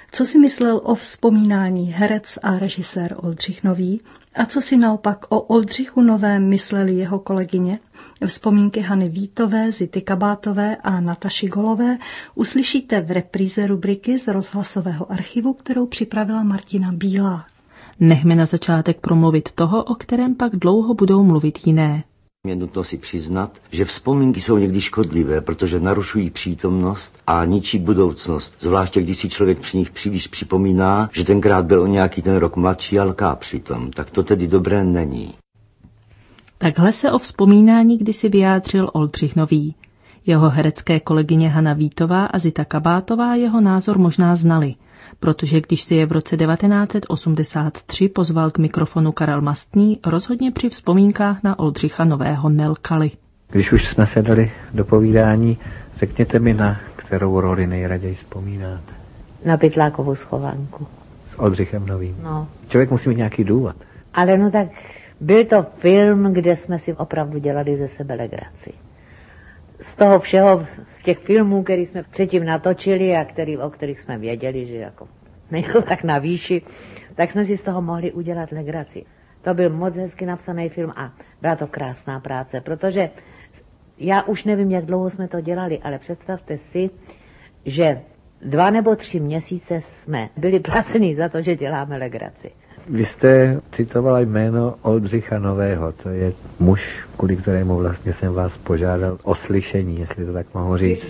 Co si myslel o vzpomínání herec a režisér Oldřich Nový a co si naopak o Oldřichu Novém mysleli jeho kolegyně? Vzpomínky Hany Vítové, Zity Kabátové a Nataši Golové uslyšíte v repríze rubriky z rozhlasového archivu, kterou připravila Martina Bílá. Nechme na začátek promluvit toho, o kterém pak dlouho budou mluvit jiné. Je nutno si přiznat, že vzpomínky jsou někdy škodlivé, protože narušují přítomnost a ničí budoucnost. Zvláště když si člověk při nich příliš připomíná, že tenkrát byl o nějaký ten rok mladší a lká přitom. Tak to tedy dobré není. Takhle se o vzpomínání kdysi vyjádřil Oldřich Nový. Jeho herecké kolegyně Hana Vítová a Zita Kabátová jeho názor možná znali, protože když si je v roce 1983 pozval k mikrofonu Karel Mastný, rozhodně při vzpomínkách na Oldřicha Nového nelkali. Když už jsme se dali do povídání, řekněte mi, na kterou roli nejraději vzpomínáte. Na Pytlákovu schovanku. S Oldřichem Novým. No. Člověk musí mít nějaký důvod. Ale no tak byl to film, kde jsme si opravdu dělali ze sebe legraci. Z toho všeho, z těch filmů, který jsme předtím natočili a o kterých jsme věděli, že jako nejsou tak na výši, tak jsme si z toho mohli udělat legraci. To byl moc hezky napsaný film a byla to krásná práce, protože já už nevím, jak dlouho jsme to dělali, ale představte si, že 2 nebo 3 měsíce jsme byli placeni za to, že děláme legraci. Vy jste citovala jméno Oldřicha Nového, to je muž, kvůli kterému vlastně jsem vás požádal o slyšení, jestli to tak mohu říct.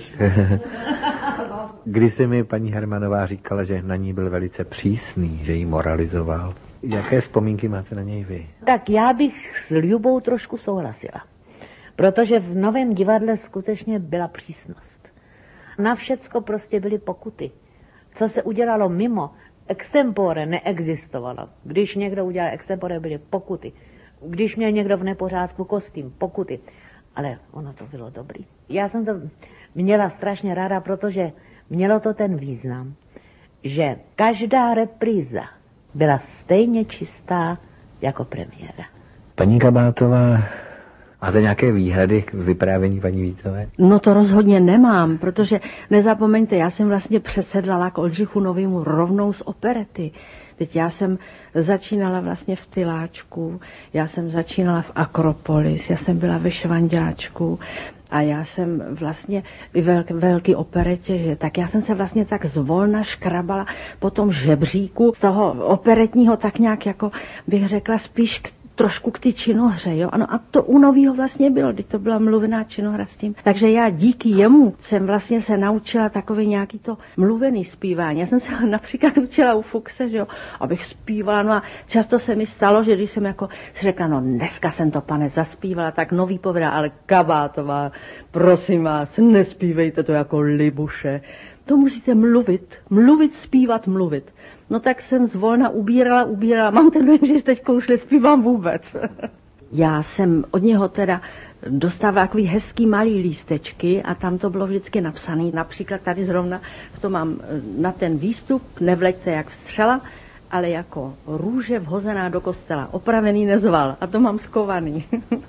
Když se mi paní Hermanová říkala, že na ní byl velice přísný, že jí moralizoval. Jaké vzpomínky máte na něj vy? Tak já bych s Ljubou trošku souhlasila, protože v Novém divadle skutečně byla přísnost. Na všecko prostě byly pokuty. Co se udělalo mimo, extempore neexistovalo. Když někdo udělal extempore, byly pokuty. Když měl někdo v nepořádku kostým, pokuty. Ale ono to bylo dobrý. Já jsem to měla strašně ráda, protože mělo to ten význam, že každá repríza byla stejně čistá jako premiéra. Paní Kabátová, máte nějaké výhrady k vyprávění paní Vítové? No to rozhodně nemám, protože nezapomeňte, já jsem vlastně přesedlala k Oldřichu Novému rovnou z operety. Teď já jsem začínala vlastně v Tyláčku, já jsem začínala v Akropolis, já jsem byla ve Švanďáčku a já jsem vlastně i velký operetě, že tak já jsem se vlastně tak zvolna škrabala po tom žebříku z toho operetního tak nějak jako bych řekla spíš trošku k ty činohře, jo. Ano, a to u Novýho vlastně bylo, když to byla mluvená činohra s tím. Takže já díky jemu jsem vlastně se naučila takový nějaký to mluvený zpívání. Já jsem se například učila u Fuchse, že jo, abych zpívala, no a často se mi stalo, že když jsem jako si řekla, no dneska jsem to, pane, zaspívala, tak Nový povedal, ale Kabátová, prosím vás, nespívejte to jako libuše. To musíte mluvit, zpívat, mluvit. No tak jsem zvolna ubírala. Mám ten dojem, že teď už nespívám vůbec. Já jsem od něho teda dostávala takový hezký malý lístečky a tam to bylo vždycky napsané. Například tady zrovna to mám na ten výstup, nevleďte jak střela, ale jako růže vhozená do kostela. Opravený nezval a to mám skovaný.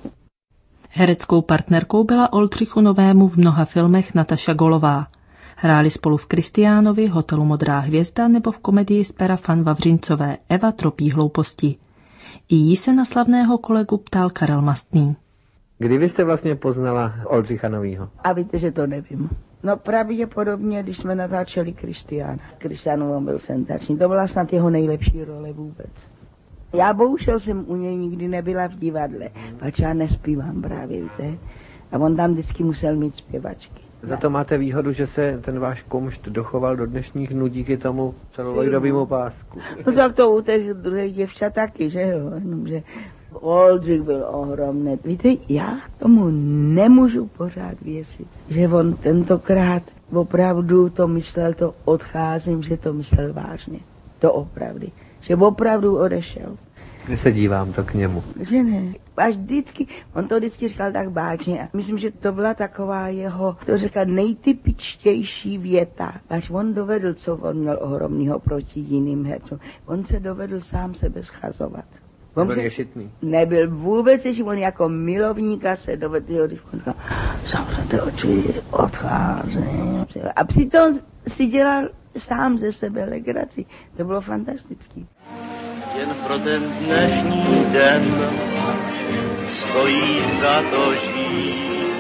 Hereckou partnerkou byla Oldřichu Novému v mnoha filmech Nataša Golová. Hráli spolu v Kristiánovi, Hotelu Modrá hvězda nebo v komedii z pera Fan Vavřincové Eva tropí hlouposti. I jí se na slavného kolegu ptal Karel Mastný. Kdy vy jste vlastně poznala Oldřicha Novýho? A víte, že to nevím. No pravděpodobně, když jsme natáčeli Kristiána. Kristiánov byl senzační. To byla snad jeho nejlepší role vůbec. Já bohužel jsem u něj nikdy nebyla v divadle, pač já nespívám právě, víte. A on tam vždycky musel mít zpěvačky. Za to máte výhodu, že se ten váš kumšt dochoval do dnešních dnů díky tomu celuloidovému pásku. No tak to u těch druhých děvčat taky, že jo, jenomže Oldřich byl ohromný. Víte, já tomu nemůžu pořád věřit, že on tentokrát opravdu to myslel, to odcházím, že to myslel vážně. To opravdu. Že opravdu odešel. Když se dívám to k němu. Že ne. Až vždycky, on to vždycky říkal tak báčně. Myslím, že to byla taková jeho, to říkal, nejtypičtější věta. Až on dovedl, co on měl ohromného proti jiným hercům. On se dovedl sám sebe schazovat. Nebyl ješitný. Nebyl vůbec ješitný, on jako milovníka se dovedl, když on říkal, zavřete oči, odcházím. A přitom si dělal sám ze sebe legraci. To bylo fantastický. Jen pro ten dnešní den stojí za to žít.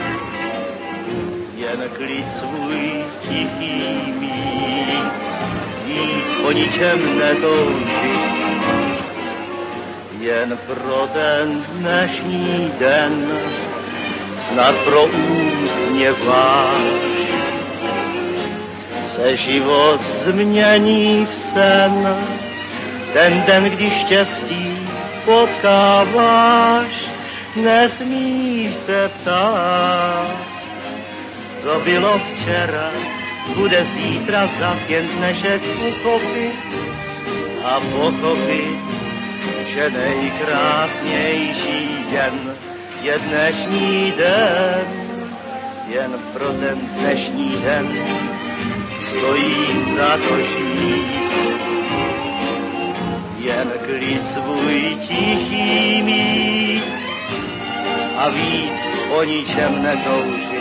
Jen klid svůj tichý mít, víc po ničem netoužit. Jen pro ten dnešní den, snad pro úsměv váš, se život změní v sen. Ten den, když štěstí potkáváš, nesmíš se ptát, co bylo včera, bude zítra zas, jen dnešek uchopit a pochopit, že nejkrásnější den je dnešní den. Jen pro ten dnešní den stojí za to žít. Jen klid svůj tichý mít a víc po ničem netoužit.